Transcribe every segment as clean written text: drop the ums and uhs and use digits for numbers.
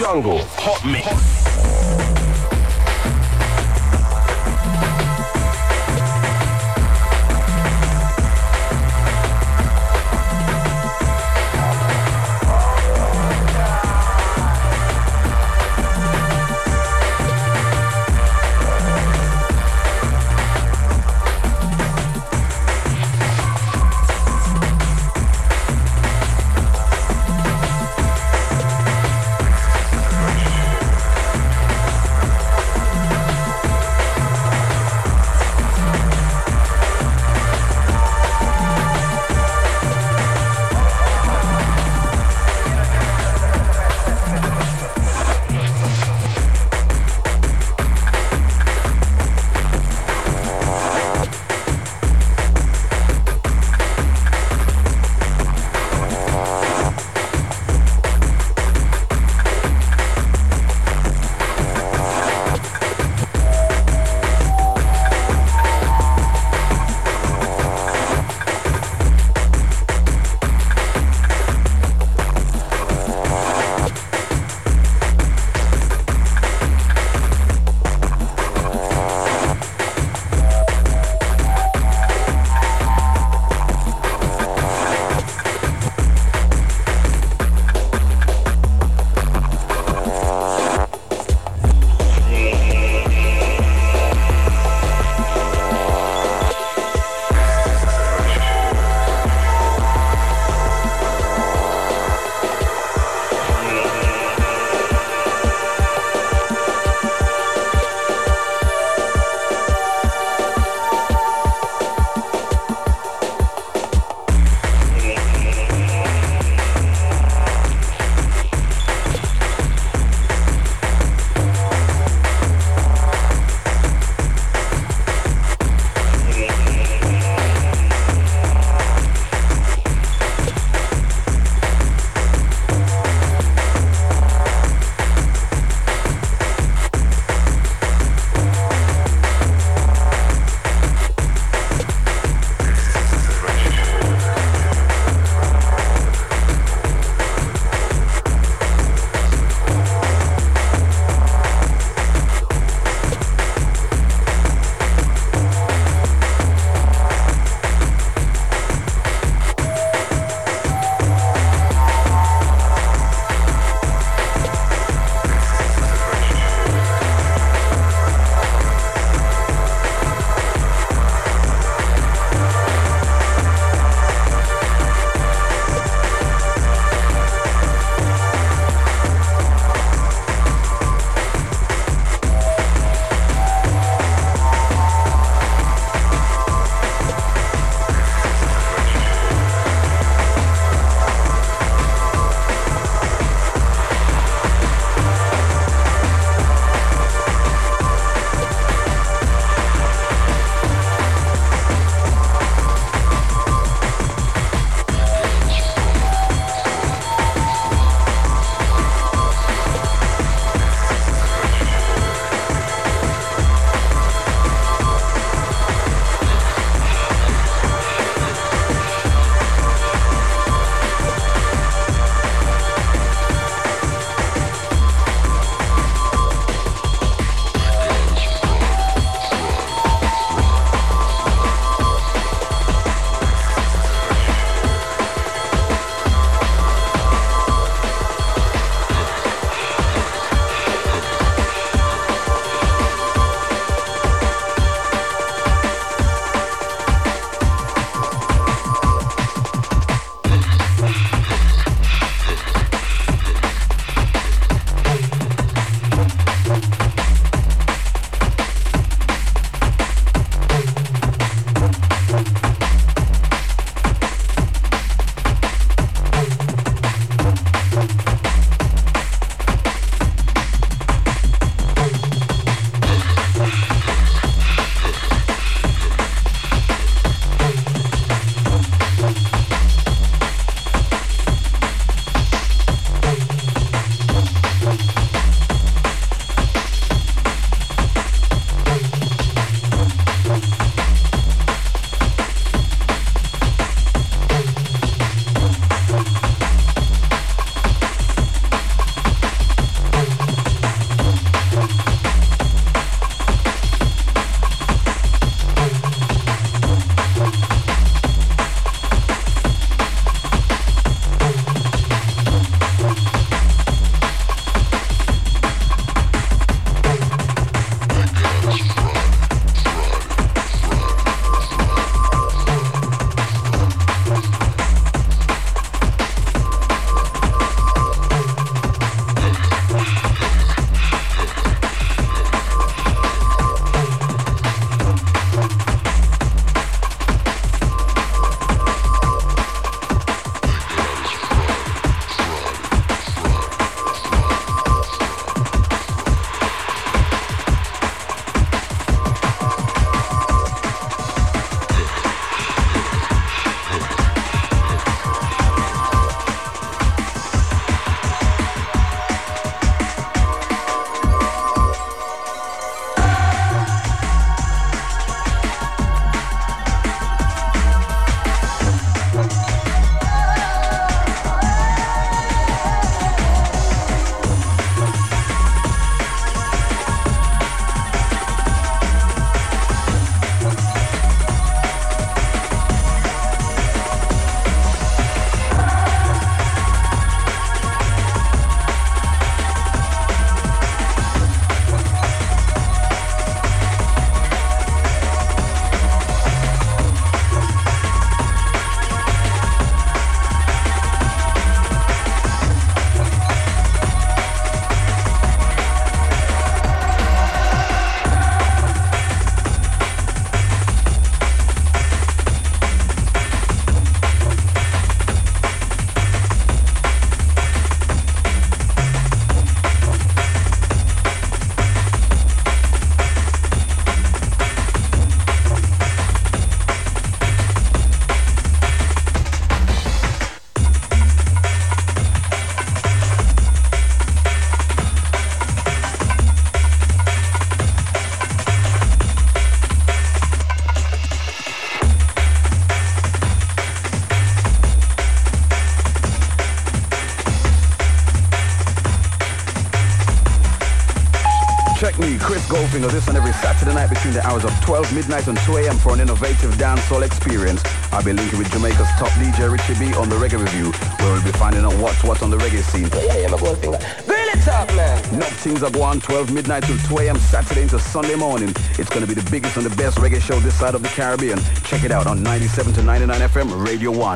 Jungle Hot Mix. Check me, Chris Goldfinger, this and every Saturday night between the hours of 12 midnight and 2 a.m. for an innovative dancehall experience. I'll be linking with Jamaica's top DJ Richie B on the Reggae Review, where we'll be finding out what's what on the reggae scene. Yeah, my Goldfinger. Grill it up, man. Knock things are going 12 midnight till 2 a.m. Saturday into Sunday morning. It's going to be the biggest and the best reggae show this side of the Caribbean. Check it out on 97 to 99 FM, Radio 1.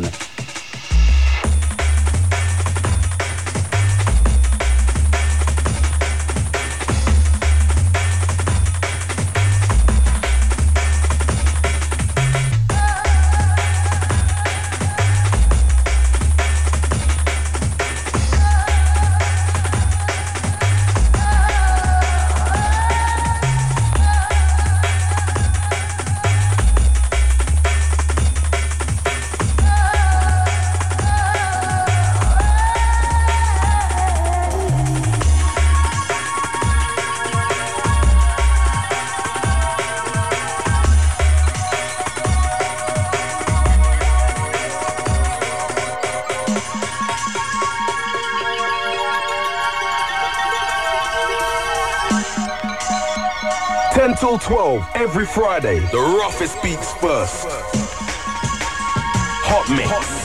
Till 12 every Friday. The roughest beats first. Hot Mix.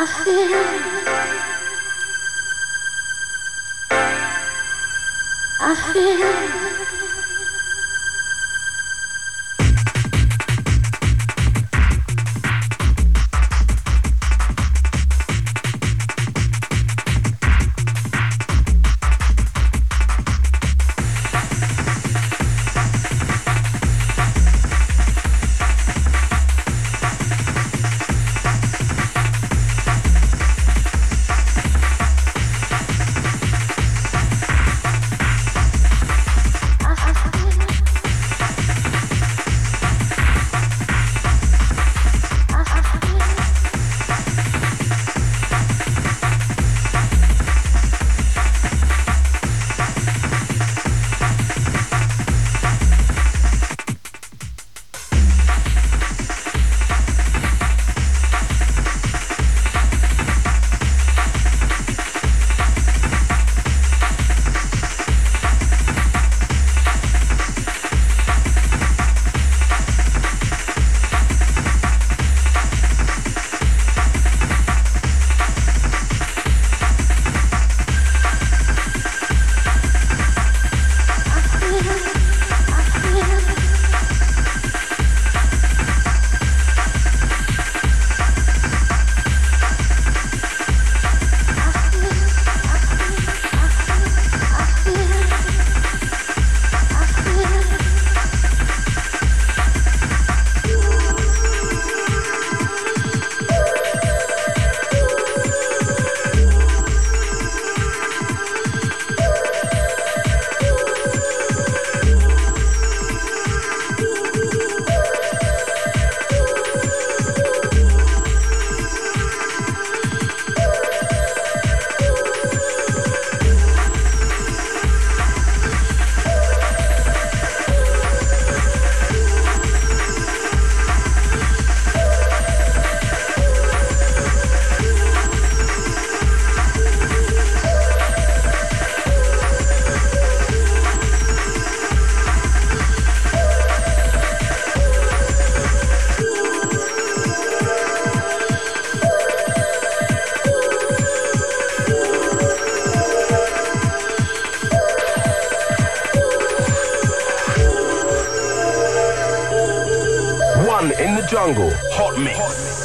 In the jungle, hot mix.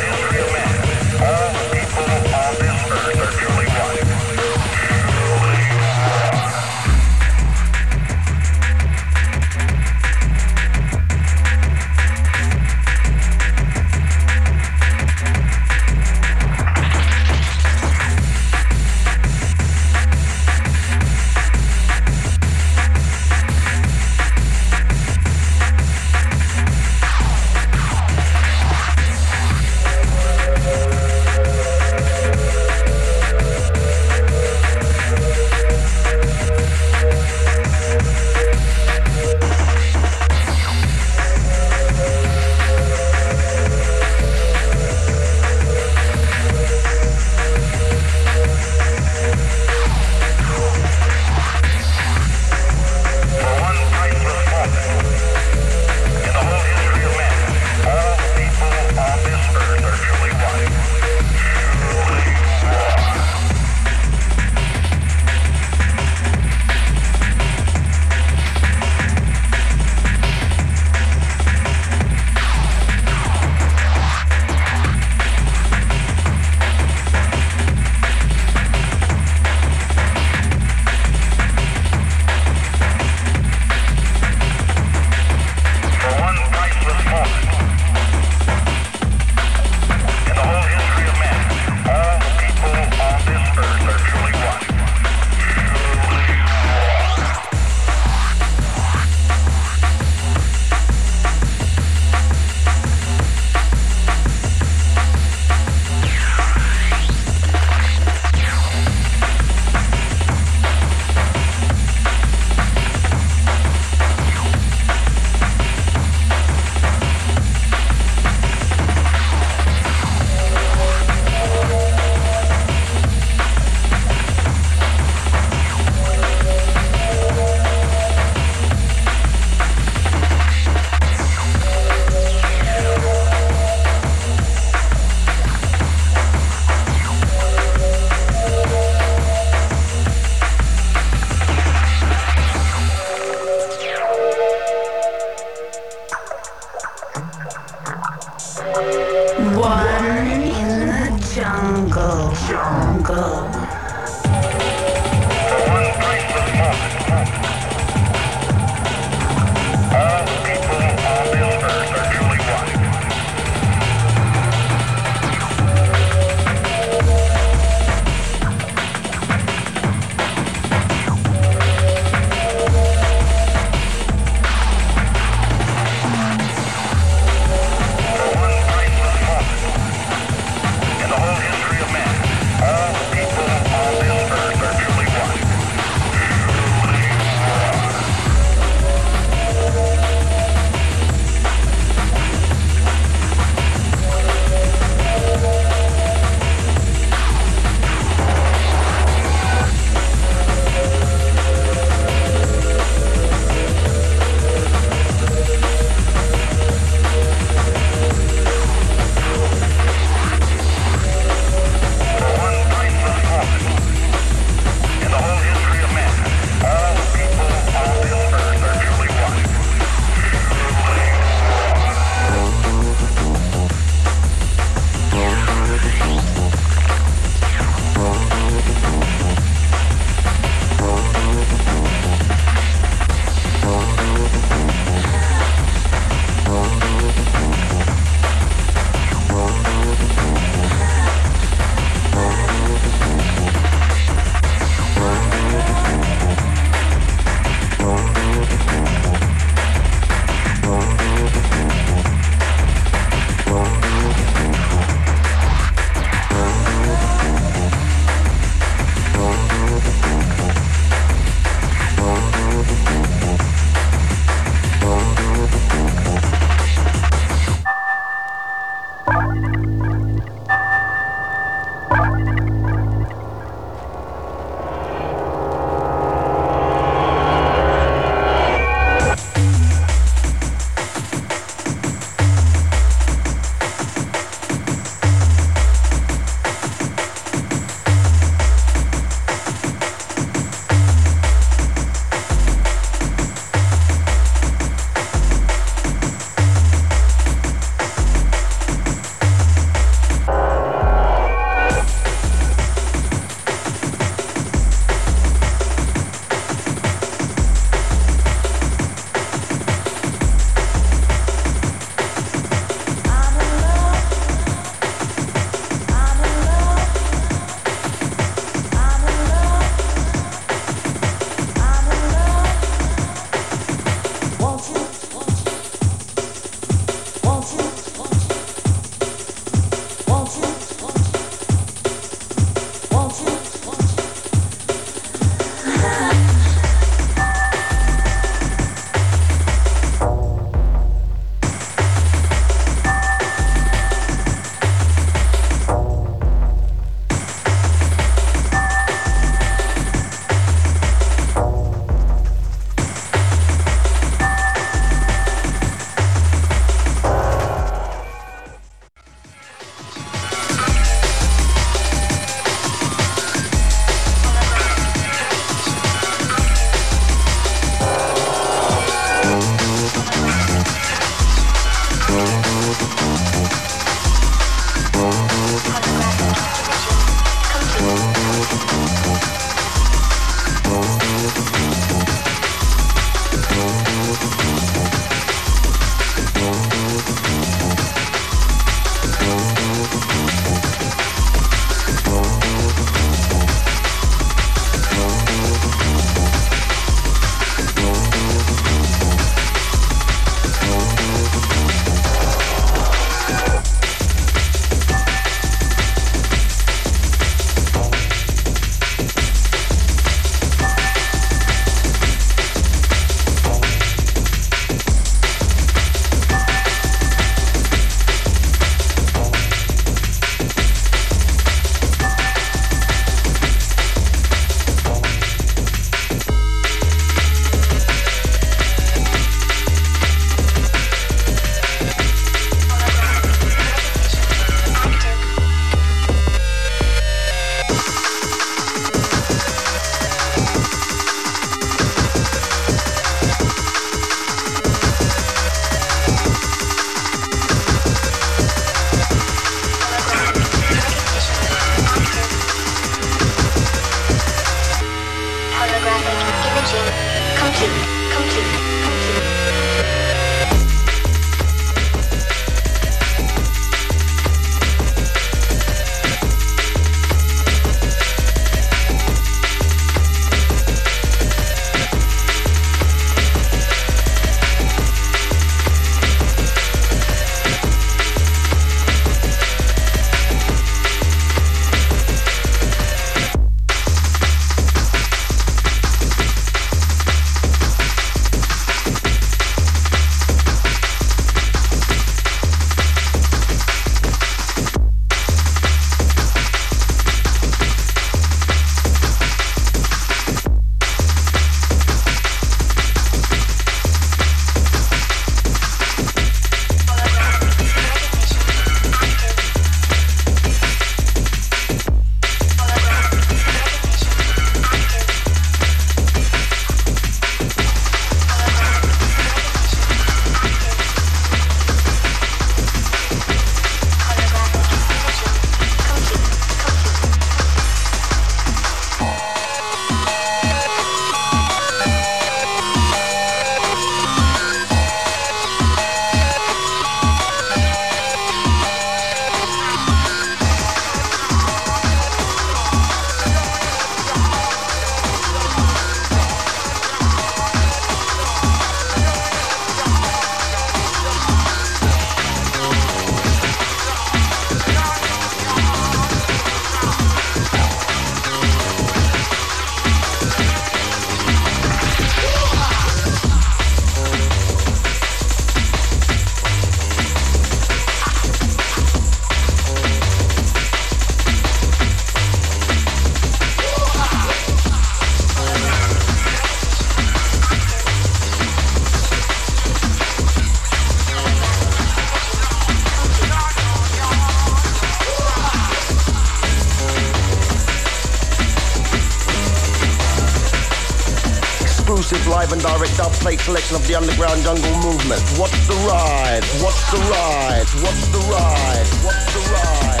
Live and direct upplate selection of the underground jungle movement. What's the ride? What's the ride? What's the ride? What's the ride?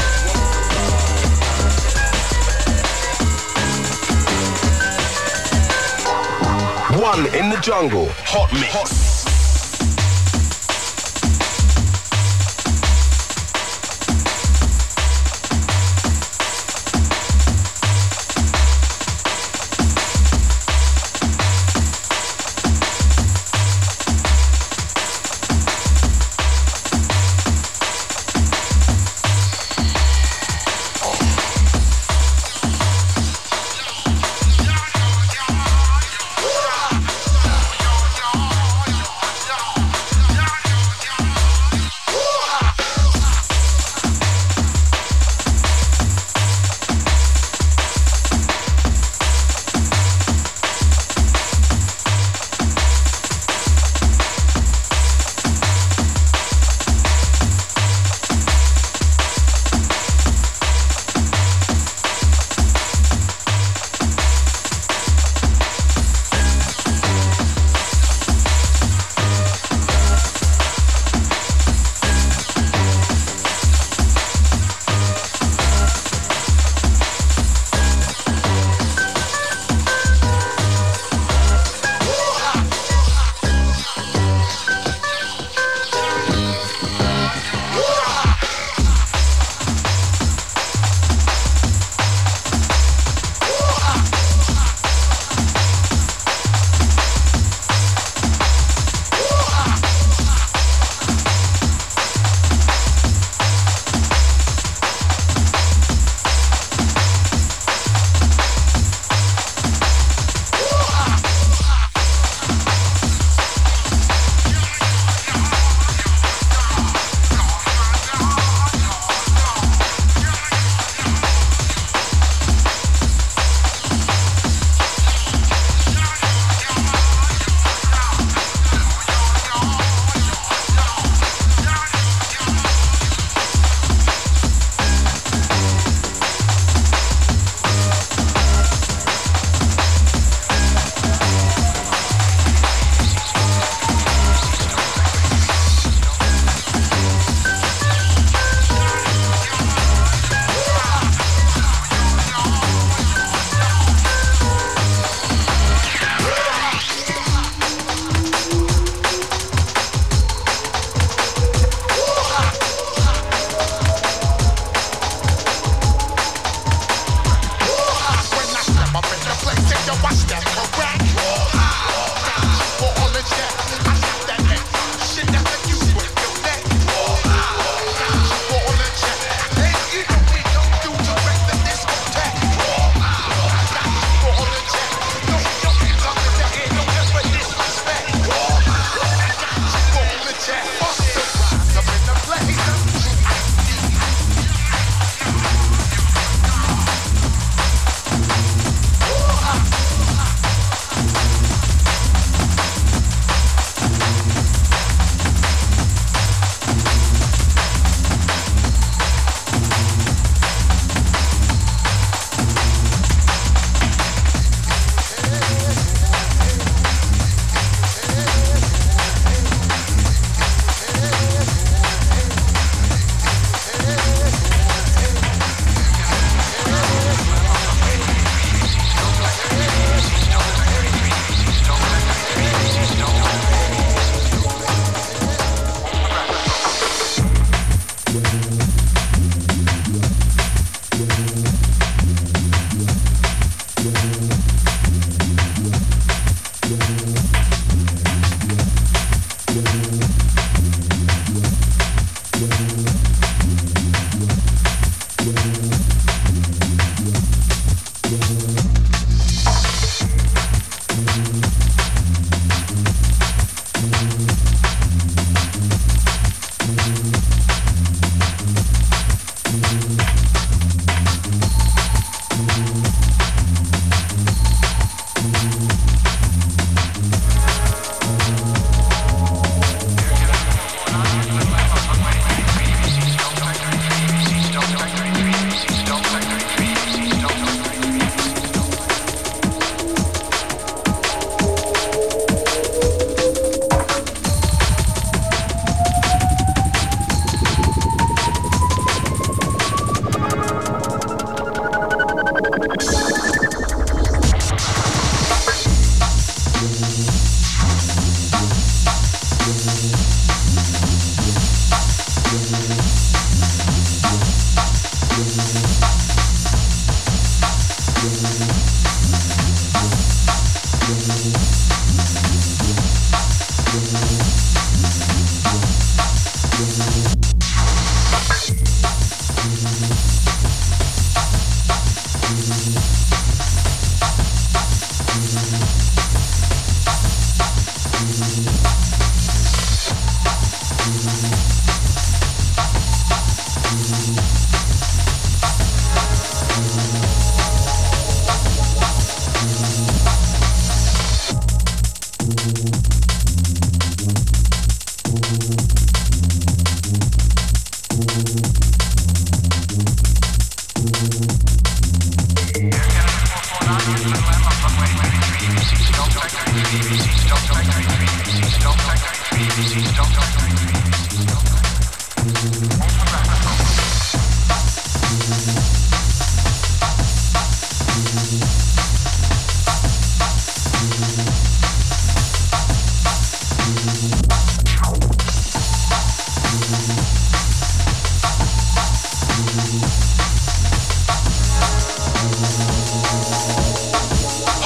One in the jungle, hot mix.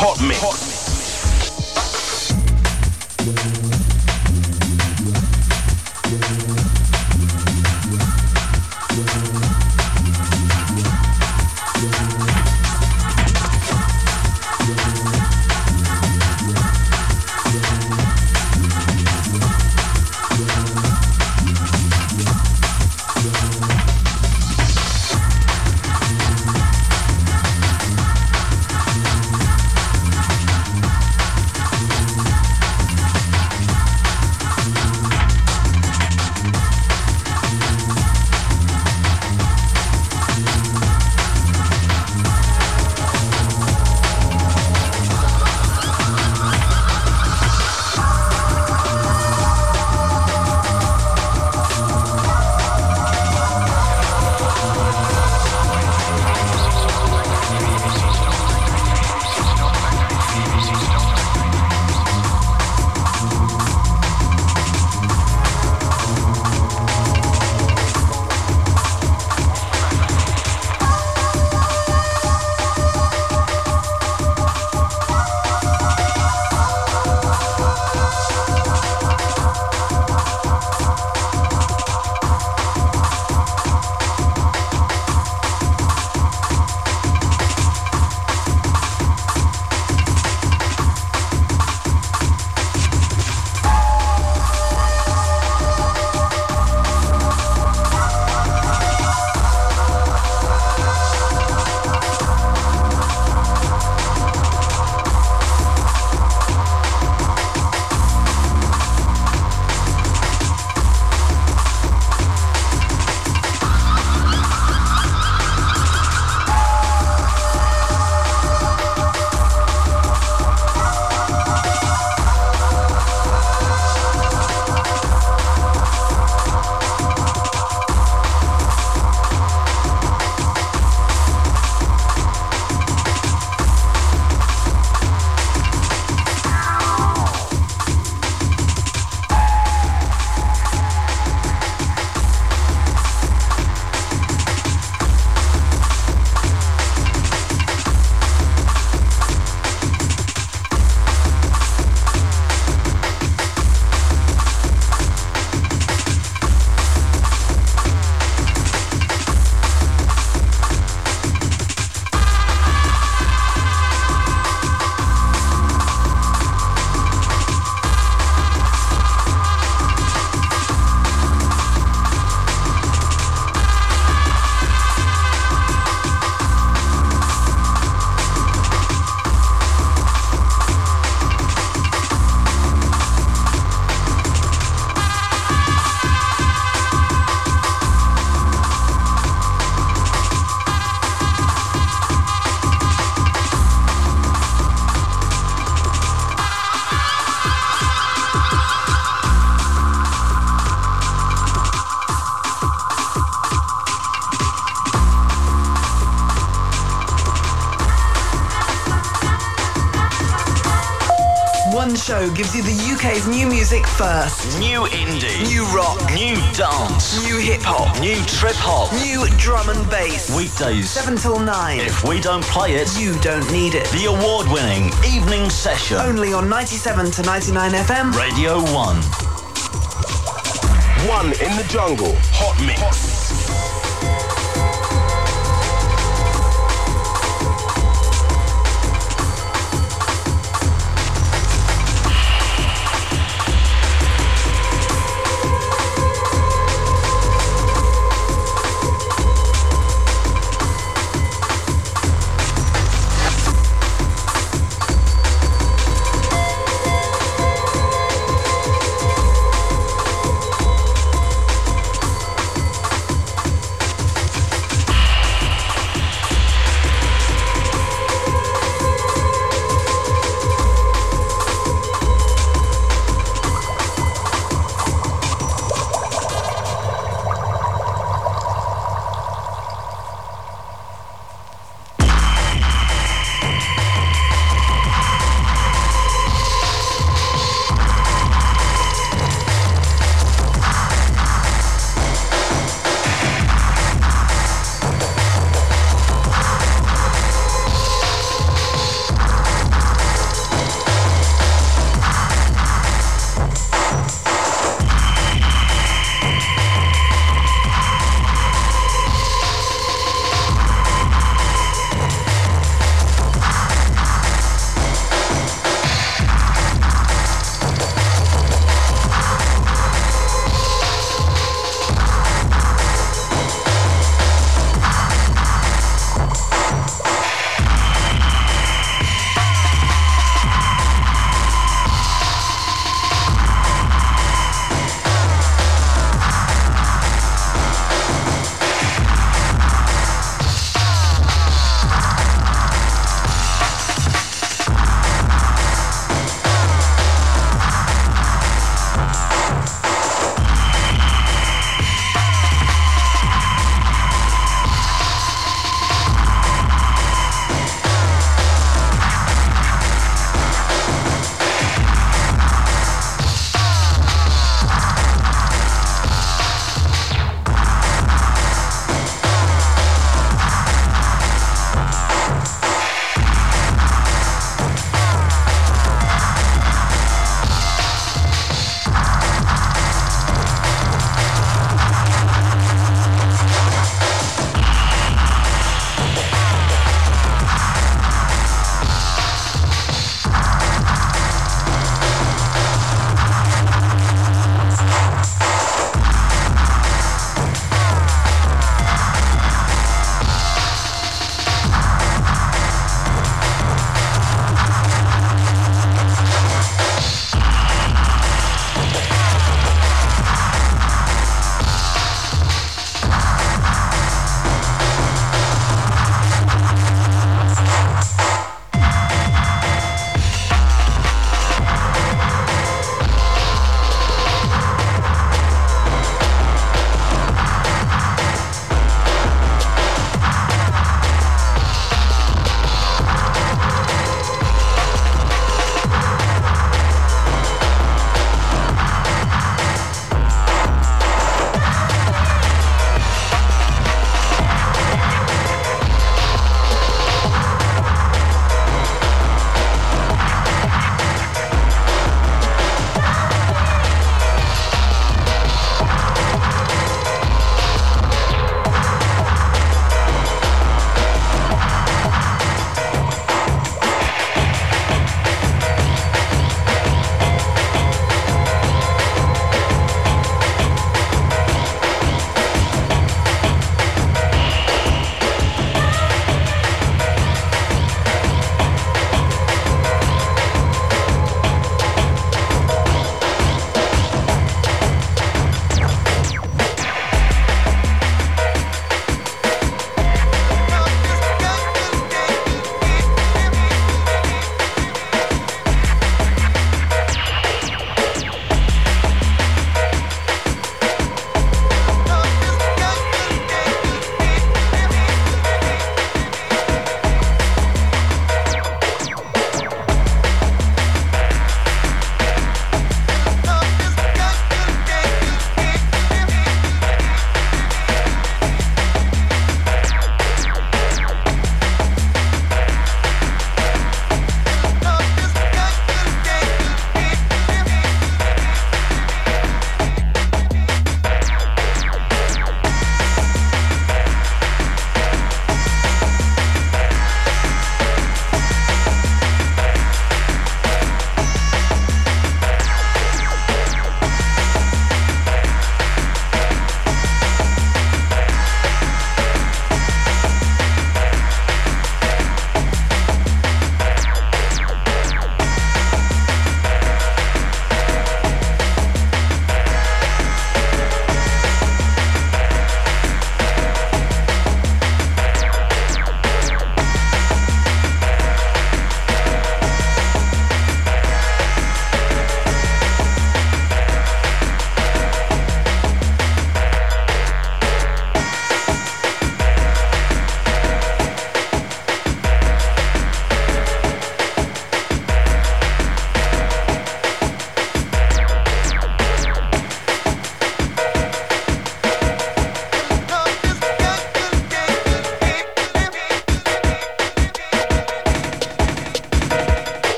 Hot Mix. One show gives you the UK's new music first. New indie. New rock. New dance. New hip-hop. New trip-hop. New drum and bass. Weekdays 7 till 9. If we don't play it, you don't need it. The award-winning Evening Session. Only on 97 to 99 FM. Radio 1. One in the jungle. Hot Mix.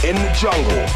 in the jungle.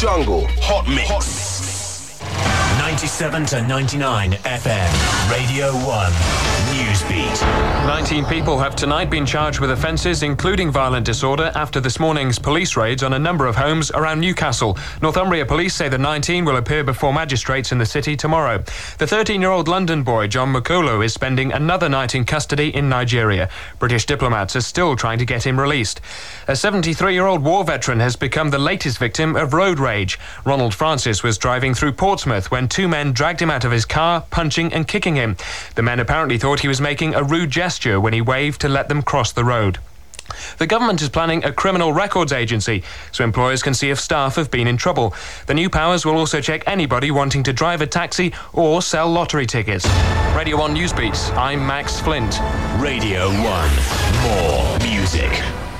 Jungle Hot Mix. 97 to 99 FM, Radio 1, Newsbeat. 19 people have tonight been charged with offences including violent disorder after this morning's police raids on a number of homes around Newcastle. Northumbria police say the 19 will appear before magistrates in the city tomorrow. The 13-year-old London boy, John Mokolo, is spending another night in custody in Nigeria. British diplomats are still trying to get him released. A 73-year-old war veteran has become the latest victim of road rage. Ronald Francis was driving through Portsmouth when two men dragged him out of his car, punching and kicking him. The men apparently thought he was making a rude gesture when he waved to let them cross the road. The government is planning a criminal records agency so employers can see if staff have been in trouble. The new powers will also check anybody wanting to drive a taxi or sell lottery tickets. Radio 1 Newsbeat, I'm Max Flint. Radio 1, more music.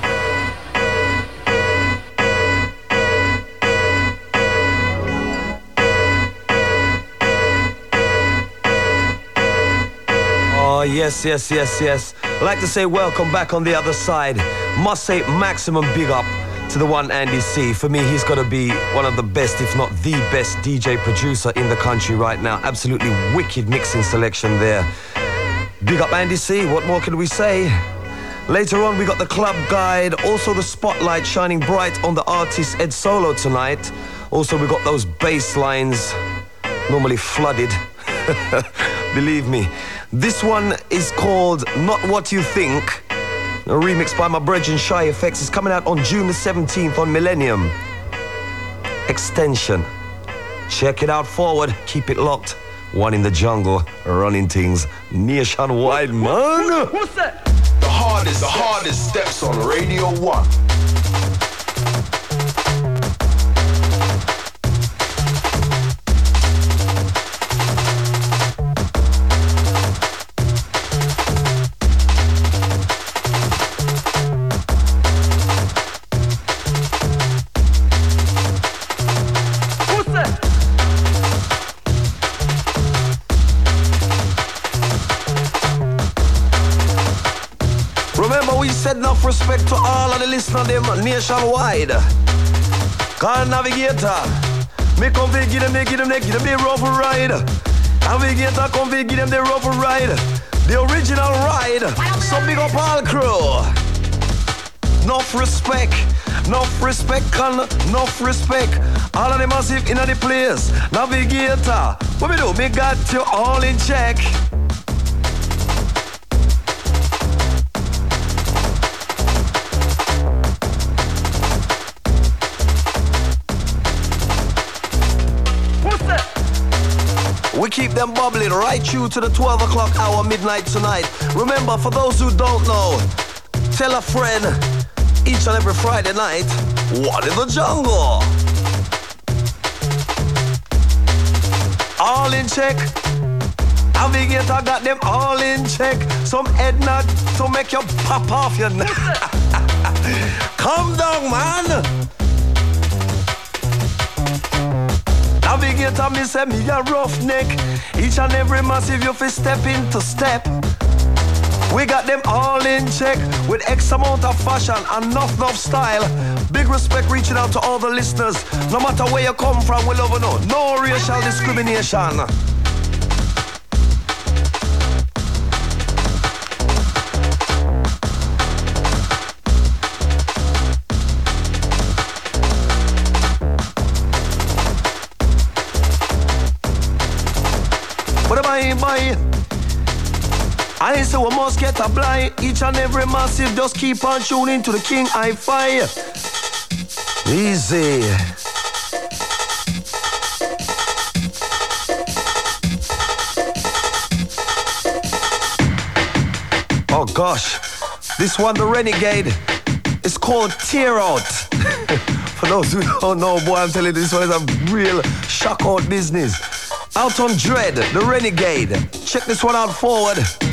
Yes. I'd like to say welcome back on the other side. Must say maximum big up to the one Andy C. For me, he's got to be one of the best, if not the best DJ producer in the country right now. Absolutely wicked mixing selection there. Big up Andy C. What more can we say? Later on, we got the club guide. Also the spotlight shining bright on the artist Ed Solo tonight. Also, we got those bass lines normally flooded. Believe me. This one is called Not What You Think. A remix by my brethren Shy Effects is coming out on June the 17th on Millennium. Extension. Check it out forward. Keep it locked. One in the jungle, running things nationwide, man. What's that? The hardest steps on Radio 1. Enough respect to all of the listeners them nationwide. Call Navigator. Me come to give them the rough ride. Navigator come to give them the rough ride. The original ride. So big up all crew. Enough respect, enough respect. All of the massive in the place. Navigator. What we do? Me got you all in check. We keep them bubbling right through to the 12 o'clock hour midnight tonight. Remember, for those who don't know, tell a friend each and every Friday night, One in the Jungle. All in check. Navigator got them all in check. Some head nod to make you pop off your neck. Calm down, man. Navigator, me say me a roughneck. Each and every massive you fi step into step. We got them all in check with X amount of fashion and enough style. Big respect reaching out to all the listeners. No matter where you come from, we love you know. No racial discrimination. I say we must get a blind. Each and every massive just keep on tuning to the King Hi-Fi. Easy. Oh gosh, this one, the Renegade, it's called Tear Out. For those who don't know, boy, I'm telling you, this one is a real shock out business. Out on Dread, the Renegade. Check this one out forward.